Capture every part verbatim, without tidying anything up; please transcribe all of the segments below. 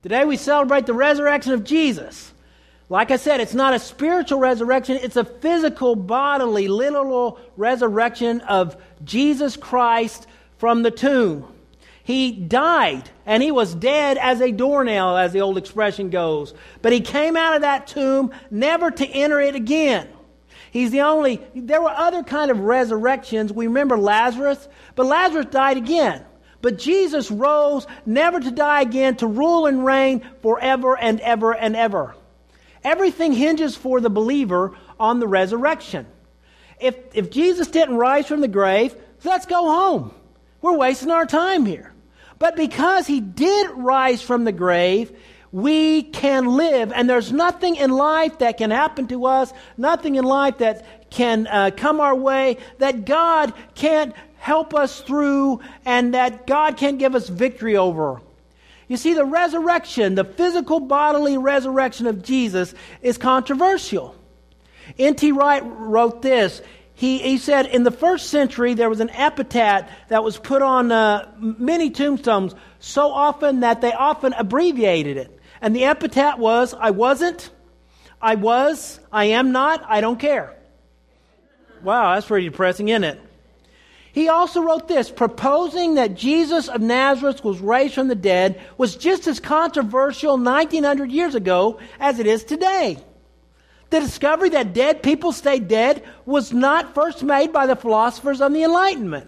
Today we celebrate the resurrection of Jesus. Like I said, it's not a spiritual resurrection, it's a physical, bodily, literal resurrection of Jesus Christ from the tomb. He died, and he was dead as a doornail, as the old expression goes. But he came out of that tomb never to enter it again. He's the only, there were other kind of resurrections. We remember Lazarus, but Lazarus died again. But Jesus rose never to die again, to rule and reign forever and ever and ever. Everything hinges for the believer on the resurrection. If, if Jesus didn't rise from the grave, let's go home. We're wasting our time here. But because he did rise from the grave, we can live. And there's nothing in life that can happen to us, nothing in life that can uh, come our way, that God can't help us through, and that God can't give us victory over. You see, the resurrection, the physical bodily resurrection of Jesus is controversial. N T Wright wrote this. He, he said in the first century there was an epitaph that was put on uh, many tombstones so often that they often abbreviated it. And the epitaph was, I wasn't, I was, I am not, I don't care. Wow, that's pretty depressing, isn't it? He also wrote this, proposing that Jesus of Nazareth was raised from the dead was just as controversial nineteen hundred years ago as it is today. The discovery that dead people stay dead was not first made by the philosophers of the Enlightenment.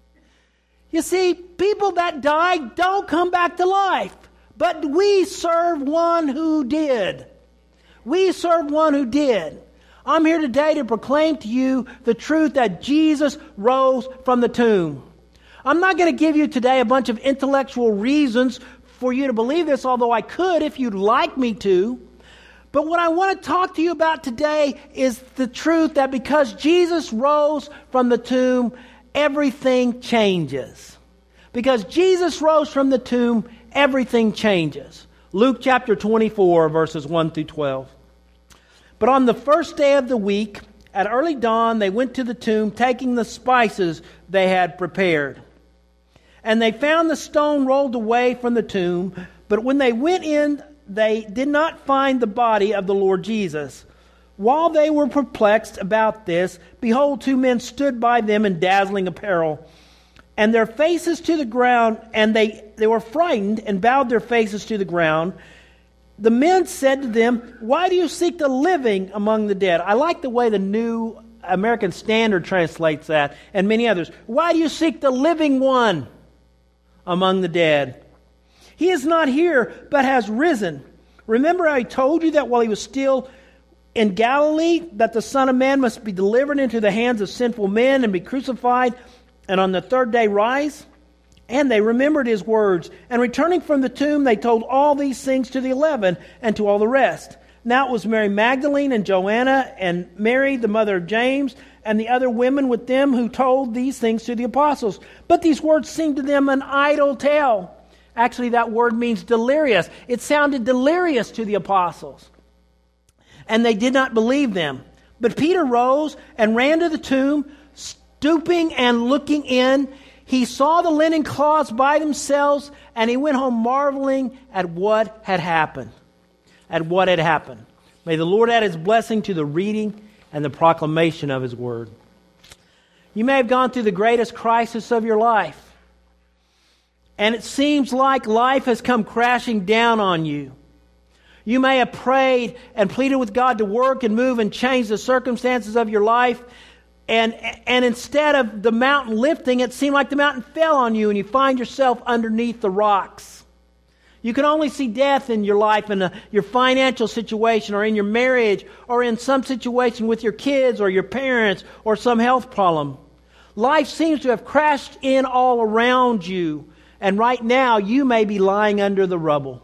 You see, people that die don't come back to life, but we serve one who did. We serve one who did. I'm here today to proclaim to you the truth that Jesus rose from the tomb. I'm not going to give you today a bunch of intellectual reasons for you to believe this, although I could if you'd like me to. But what I want to talk to you about today is the truth that because Jesus rose from the tomb, everything changes. Because Jesus rose from the tomb, everything changes. Luke chapter twenty-four, verses one through twelve. But on the first day of the week, at early dawn, they went to the tomb, taking the spices they had prepared. And they found the stone rolled away from the tomb, but when they went in, they did not find the body of the Lord Jesus. While they were perplexed about this, behold, two men stood by them in dazzling apparel, and their faces to the ground, and they, they were frightened and bowed their faces to the ground. The men said to them, why do you seek the living among the dead? I like the way the New American Standard translates that, and many others. Why do you seek the living one among the dead? He is not here, but has risen. Remember I told you that while he was still in Galilee, that the Son of Man must be delivered into the hands of sinful men and be crucified, and on the third day rise? And they remembered his words. And returning from the tomb, they told all these things to the eleven and to all the rest. Now it was Mary Magdalene and Joanna and Mary, the mother of James, and the other women with them who told these things to the apostles. But these words seemed to them an idle tale. Actually, that word means delirious. It sounded delirious to the apostles. And they did not believe them. But Peter rose and ran to the tomb, stooping and looking in. He saw the linen cloths by themselves, and he went home marveling at what had happened. At what had happened. May the Lord add his blessing to the reading and the proclamation of his word. You may have gone through the greatest crisis of your life, and it seems like life has come crashing down on you. You may have prayed and pleaded with God to work and move and change the circumstances of your life. And, and instead of the mountain lifting, it seemed like the mountain fell on you and you find yourself underneath the rocks. You can only see death in your life, in a, your financial situation, or in your marriage, or in some situation with your kids or your parents, or some health problem. Life seems to have crashed in all around you, and right now you may be lying under the rubble.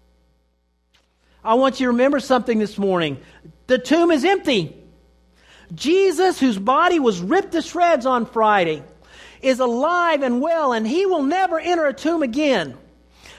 I want you to remember something this morning. The tomb is empty. Jesus, whose body was ripped to shreds on Friday, is alive and well, and he will never enter a tomb again.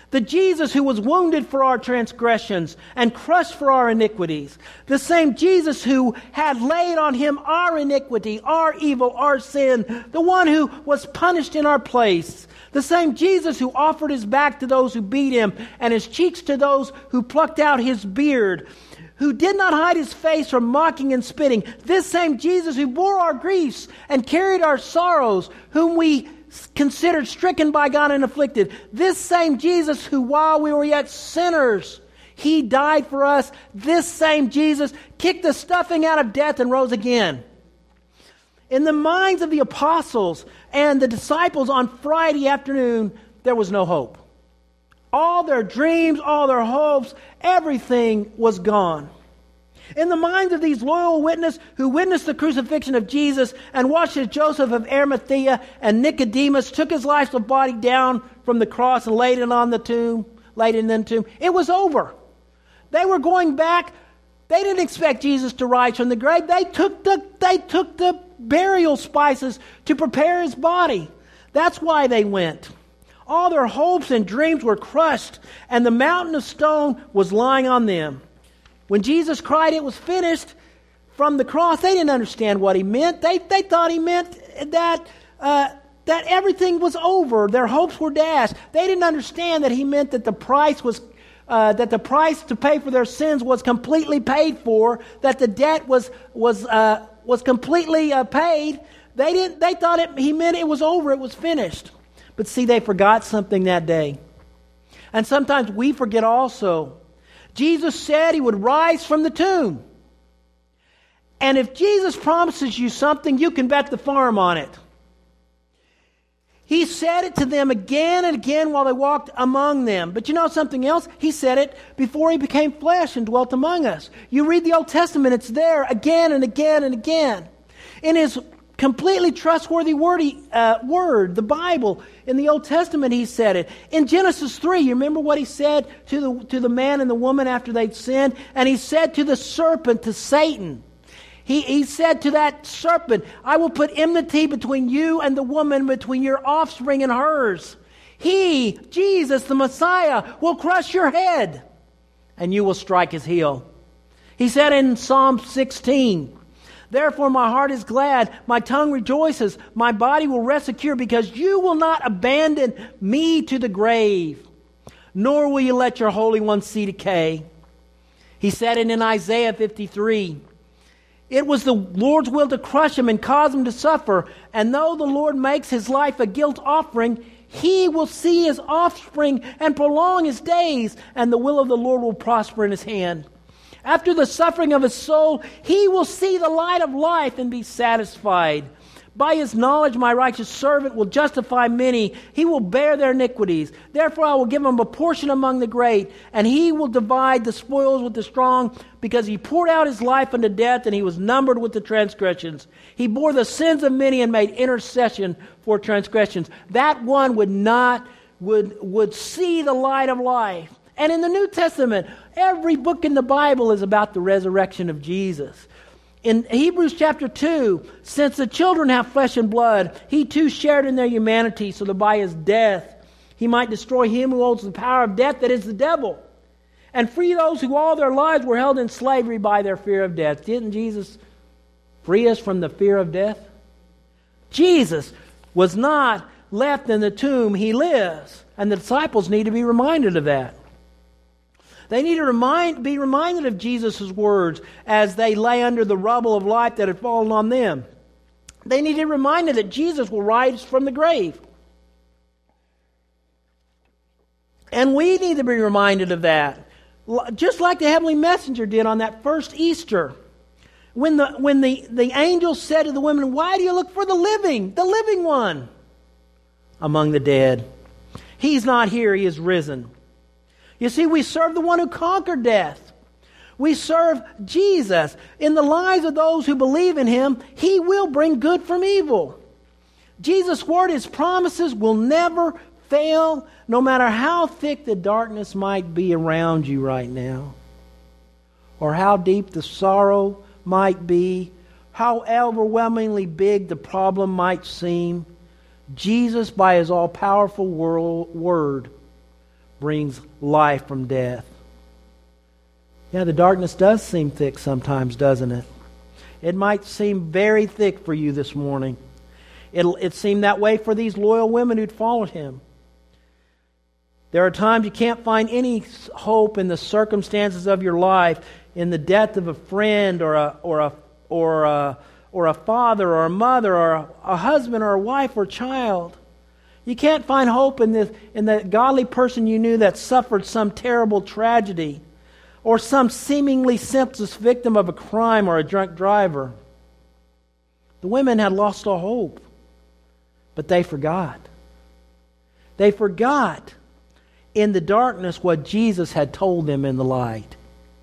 The Jesus who was wounded for our transgressions and crushed for our iniquities. The same Jesus who had laid on him our iniquity, our evil, our sin. The one who was punished in our place. The same Jesus who offered his back to those who beat him and his cheeks to those who plucked out his beard. Who did not hide his face from mocking and spitting. This same Jesus who bore our griefs and carried our sorrows, whom we considered stricken by God and afflicted. This same Jesus who, while we were yet sinners, he died for us. This same Jesus kicked the stuffing out of death and rose again. In the minds of the apostles and the disciples on Friday afternoon, there was no hope. All their dreams, all their hopes, everything was gone. In the minds of these loyal witnesses who witnessed the crucifixion of Jesus and watched as Joseph of Arimathea and Nicodemus took his life's body down from the cross and laid it on the tomb, laid it in the tomb, it was over. They were going back. They didn't expect Jesus to rise from the grave. They took the, they took the burial spices to prepare his body. That's why they went. All their hopes and dreams were crushed, and the mountain of stone was lying on them. When Jesus cried, "It was finished," from the cross, they didn't understand what he meant. They, they thought he meant that, uh, that everything was over. Their hopes were dashed. They didn't understand that he meant that the price was uh, that the price to pay for their sins was completely paid for. That the debt was was uh, was completely uh, paid. They didn't. They thought it, he meant it was over. It was finished. But see, they forgot something that day, and sometimes we forget also. Jesus said he would rise from the tomb. And if Jesus promises you something, you can bet the farm on it. He said it to them again and again while they walked among them. But you know something else? He said it before he became flesh and dwelt among us. You read the Old Testament, it's there again and again and again. In his completely trustworthy wordy, uh, word, the Bible. In the Old Testament, he said it. In Genesis three, you remember what he said to the, to the man and the woman after they'd sinned? And he said to the serpent, to Satan, he, he said to that serpent, "I will put enmity between you and the woman, between your offspring and hers. He, Jesus, the Messiah, will crush your head, and you will strike his heel." He said in Psalm sixteen, "Therefore my heart is glad, my tongue rejoices, my body will rest secure, because you will not abandon me to the grave, nor will you let your Holy One see decay." He said it in Isaiah fifty-three. It was the Lord's will to crush him and cause him to suffer, and though the Lord makes his life a guilt offering, he will see his offspring and prolong his days, and the will of the Lord will prosper in his hand. After the suffering of his soul, he will see the light of life and be satisfied. By his knowledge, my righteous servant will justify many. He will bear their iniquities. Therefore, I will give him a portion among the great, and he will divide the spoils with the strong, because he poured out his life unto death, and he was numbered with the transgressions. He bore the sins of many and made intercession for transgressions. That one would not, would, would see the light of life. And in the New Testament, every book in the Bible is about the resurrection of Jesus. In Hebrews chapter two, since the children have flesh and blood, he too shared in their humanity, so that by his death he might destroy him who holds the power of death, that is the devil, and free those who all their lives were held in slavery by their fear of death. Didn't Jesus free us from the fear of death? Jesus was not left in the tomb. He lives. And the disciples need to be reminded of that. They need to remind, be reminded of Jesus' words as they lay under the rubble of life that had fallen on them. They need to be reminded that Jesus will rise from the grave. And we need to be reminded of that. Just like the heavenly messenger did on that first Easter. When the, when the, the angel said to the women, "Why do you look for the living, the living one among the dead? He's not here, he is risen." You see, we serve the one who conquered death. We serve Jesus. In the lives of those who believe in him, he will bring good from evil. Jesus' word, his promises will never fail, no matter how thick the darkness might be around you right now, or how deep the sorrow might be, how overwhelmingly big the problem might seem. Jesus, by his all-powerful word, brings life from death. Yeah, the darkness does seem thick sometimes, doesn't it? It might seem very thick for you this morning. It'll, it seemed that way for these loyal women who'd followed him. There are times you can't find any hope in the circumstances of your life, in the death of a friend or a or a or a, or a father or a mother or a, a husband or a wife or child. You can't find hope in the in the godly person you knew that suffered some terrible tragedy, or some seemingly senseless victim of a crime or a drunk driver. The women had lost all hope, but they forgot. They forgot in the darkness what Jesus had told them in the light.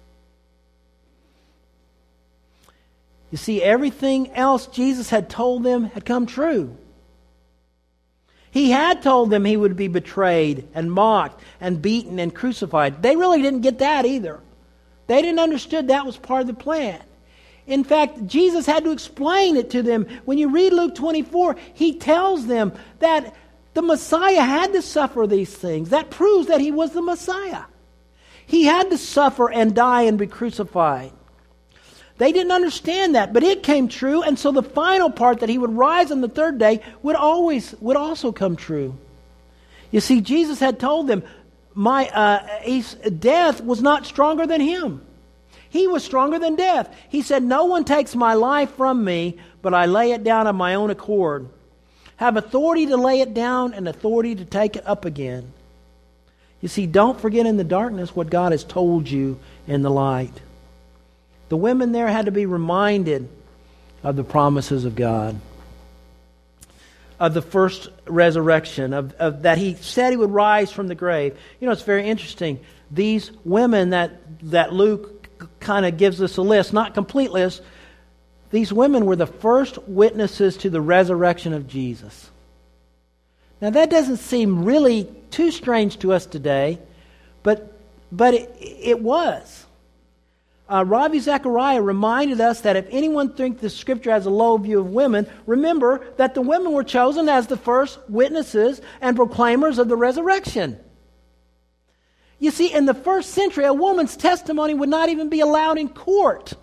You see, everything else Jesus had told them had come true. He had told them he would be betrayed and mocked and beaten and crucified. They really didn't get that either. They didn't understand that was part of the plan. In fact, Jesus had to explain it to them. When you read Luke twenty-four, he tells them that the Messiah had to suffer these things. That proves that he was the Messiah. He had to suffer and die and be crucified. They didn't understand that, but it came true, and so the final part, that he would rise on the third day, would always would also come true. You see, Jesus had told them, my uh, his death was not stronger than him. He was stronger than death. He said, no one takes my life from me, but I lay it down of my own accord. Have authority to lay it down and authority to take it up again. You see, don't forget in the darkness what God has told you in the light. The women there had to be reminded of the promises of God, of the first resurrection, of, of that he said he would rise from the grave. You know, it's very interesting. These women that, that Luke kind of gives us a list, not complete list, these women were the first witnesses to the resurrection of Jesus. Now that doesn't seem really too strange to us today, but, but it, it was. Uh, Ravi Zachariah reminded us that if anyone thinks the Scripture has a low view of women, remember that the women were chosen as the first witnesses and proclaimers of the resurrection. You see, in the first century, a woman's testimony would not even be allowed in court.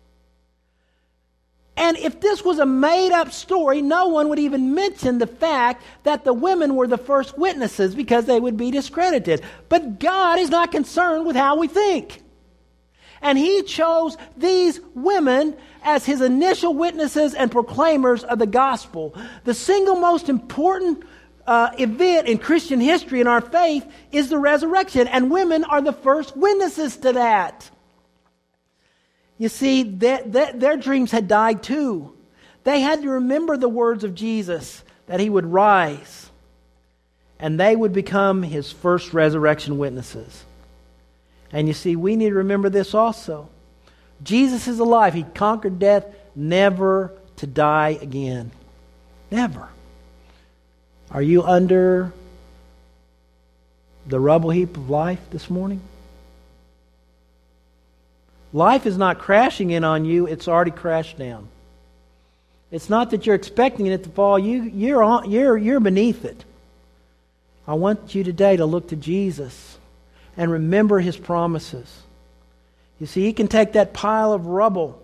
And if this was a made-up story, no one would even mention the fact that the women were the first witnesses because they would be discredited. But God is not concerned with how we think. And he chose these women as his initial witnesses and proclaimers of the gospel. The single most important uh, event in Christian history in our faith is the resurrection. And women are the first witnesses to that. You see, that, that, their dreams had died too. They had to remember the words of Jesus, that he would rise. And they would become his first resurrection witnesses. And you see, we need to remember this also. Jesus is alive. He conquered death, never to die again. Never. Are you under the rubble heap of life this morning? Life is not crashing in on you. It's already crashed down. It's not that you're expecting it to fall. You, you're, on, you're, you're beneath it. I want you today to look to Jesus and remember his promises. You see, he can take that pile of rubble,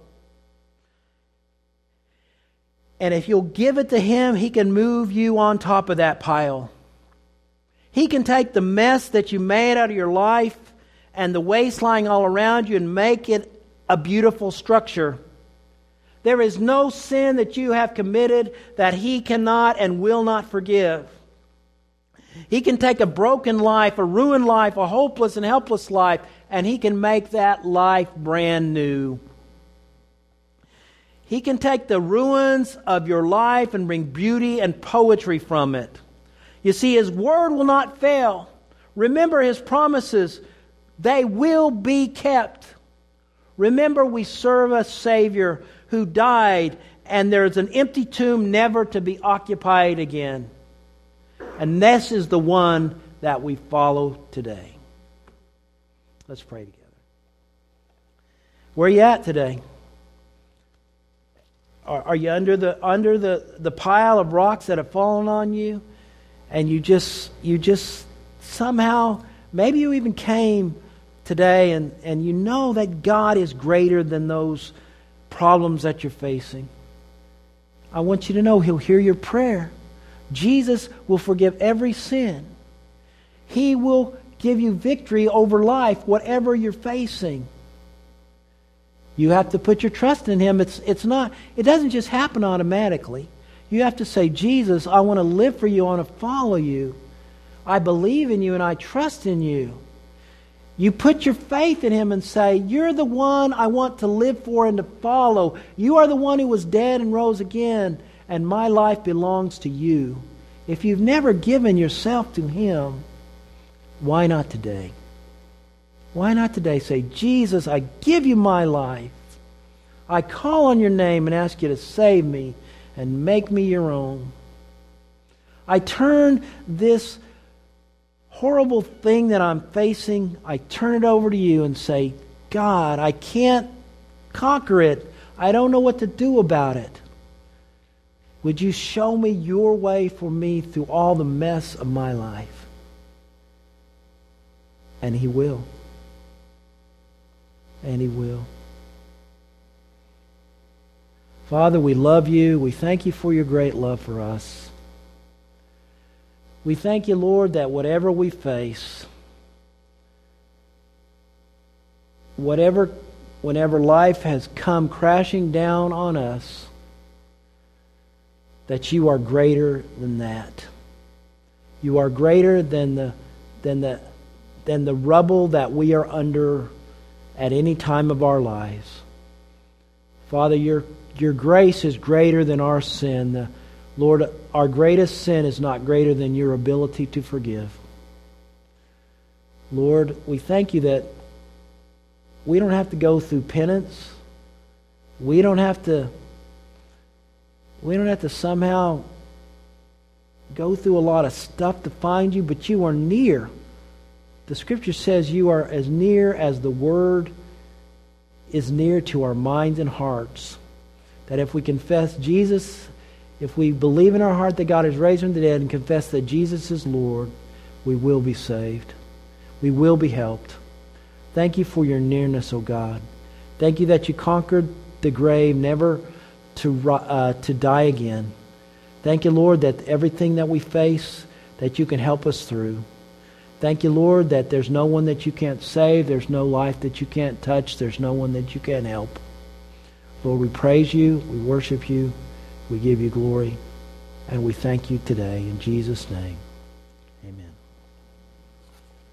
and if you'll give it to him, he can move you on top of that pile. He can take the mess that you made out of your life and the waste lying all around you and make it a beautiful structure. There is no sin that you have committed that he cannot and will not forgive. He can take a broken life, a ruined life, a hopeless and helpless life, and he can make that life brand new. He can take the ruins of your life and bring beauty and poetry from it. You see, his word will not fail. Remember his promises. They will be kept. Remember, we serve a Savior who died, and there's an empty tomb never to be occupied again. And this is the one that we follow today. Let's pray together. Where are you at today? Are, are you under the under the, the pile of rocks that have fallen on you, and you just you just somehow maybe you even came today and, and you know that God is greater than those problems that you're facing. I want you to know He'll hear your prayer. Jesus will forgive every sin. He will give you victory over life, whatever you're facing. You have to put your trust in Him. It's, it's not, it doesn't just happen automatically. You have to say, Jesus, I want to live for you. I want to follow you. I believe in you and I trust in you. You put your faith in Him and say, you're the one I want to live for and to follow. You are the one who was dead and rose again, and my life belongs to you. If you've never given yourself to Him, why not today? Why not today say, Jesus, I give you my life. I call on your name and ask you to save me and make me your own. I turn this horrible thing that I'm facing, I turn it over to you and say, God, I can't conquer it. I don't know what to do about it. Would you show me your way for me through all the mess of my life? And He will. And He will. Father, we love you. We thank you for your great love for us. We thank you, Lord, that whatever we face, whatever, whenever life has come crashing down on us, that you are greater than that. You are greater than the, than the, than the rubble that we are under at any time of our lives. Father, your, your grace is greater than our sin. The, Lord, our greatest sin is not greater than your ability to forgive. Lord, we thank you that we don't have to go through penance. We don't have to we don't have to somehow go through a lot of stuff to find you, but you are near. The Scripture says you are as near as the Word is near to our minds and hearts. That if we confess Jesus, if we believe in our heart that God has raised Him from the dead and confess that Jesus is Lord, we will be saved. We will be helped. Thank you for your nearness, O God. Thank you that you conquered the grave, never to, uh, to die again. Thank you, Lord, that everything that we face, that you can help us through. Thank you, Lord, that there's no one that you can't save. There's no life that you can't touch. There's no one that you can't help. Lord, we praise you. We worship you. We give you glory, and we thank you today in Jesus' name.